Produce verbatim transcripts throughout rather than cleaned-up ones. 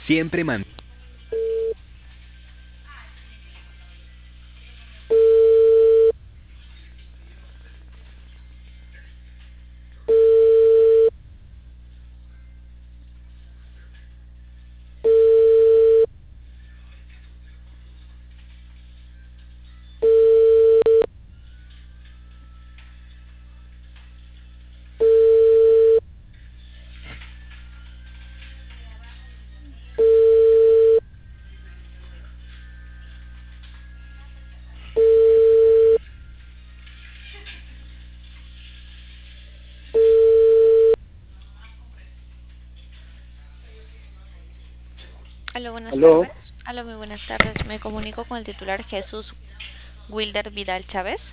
Siempre man. Aló, buenas Aló, tardes. Aló, muy buenas tardes. Me comunico con el titular Jesús Wilder Vidal Chávez.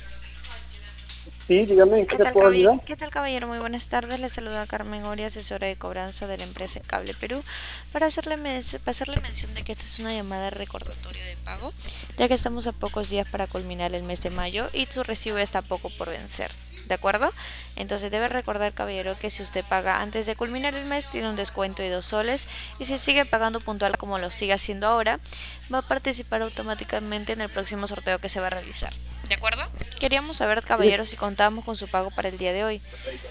sí, dígame, ¿en qué ¿Qué te tal, puedo caballero? ayudar? ¿Qué tal, caballero? Muy buenas tardes. Le saluda Carmen Oria, asesora de cobranza de la empresa Cable Perú, para hacerle, men- para hacerle mención de que esta es una llamada recordatorio de pago, ya que estamos a pocos días para culminar el mes de mayo y su recibo está poco por vencer. ¿De acuerdo? Entonces debe recordar, caballero, que si usted paga antes de culminar el mes, tiene un descuento de dos soles, y si sigue pagando puntual como lo sigue haciendo ahora, va a participar automáticamente en el próximo sorteo que se va a realizar. ¿De acuerdo? Queríamos saber, Mire, caballero, si contábamos con su pago para el día de hoy.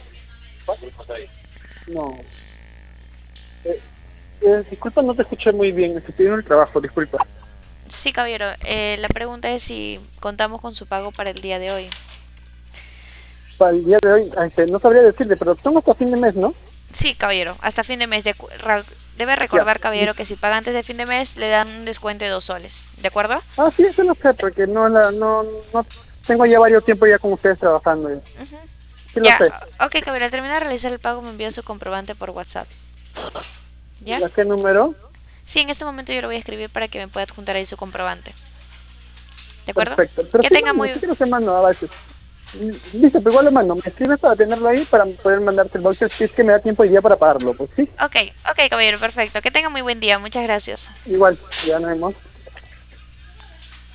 no, eh, eh, disculpa, no te escuché muy bien, estoy pidiendo el trabajo, disculpa. Sí, caballero, eh, la pregunta es si contamos con su pago para el día de hoy. Para el día de hoy, ah, este, no sabría decirte, pero tengo hasta fin de mes, ¿no? Sí, caballero, hasta fin de mes. De, ra- debe Ya, recordar, caballero, listo. que si paga antes de fin de mes, le dan un descuento de dos soles. ¿De acuerdo? Ah, sí, eso lo sé, porque no, la, no, no, tengo ya varios tiempo ya con ustedes trabajando, ya. Ujú. Sí lo Ya, sé. ok, caballero, al terminar de realizar el pago me envía su comprobante por WhatsApp. ¿Ya? ¿A qué número? Sí, en este momento yo lo voy a escribir para que me pueda adjuntar ahí su comprobante. ¿De acuerdo? Perfecto, pero Que sí tenga mando, muy... sí quiero que mando a veces. Mm, Listo, pero igual lo mando, me escribes para tenerlo ahí, para poder mandarte el voucher, si es que me da tiempo hoy día para pagarlo, pues sí, Ok, ok, caballero, perfecto. Que tenga muy buen día. Muchas gracias. igual, ya nos vemos.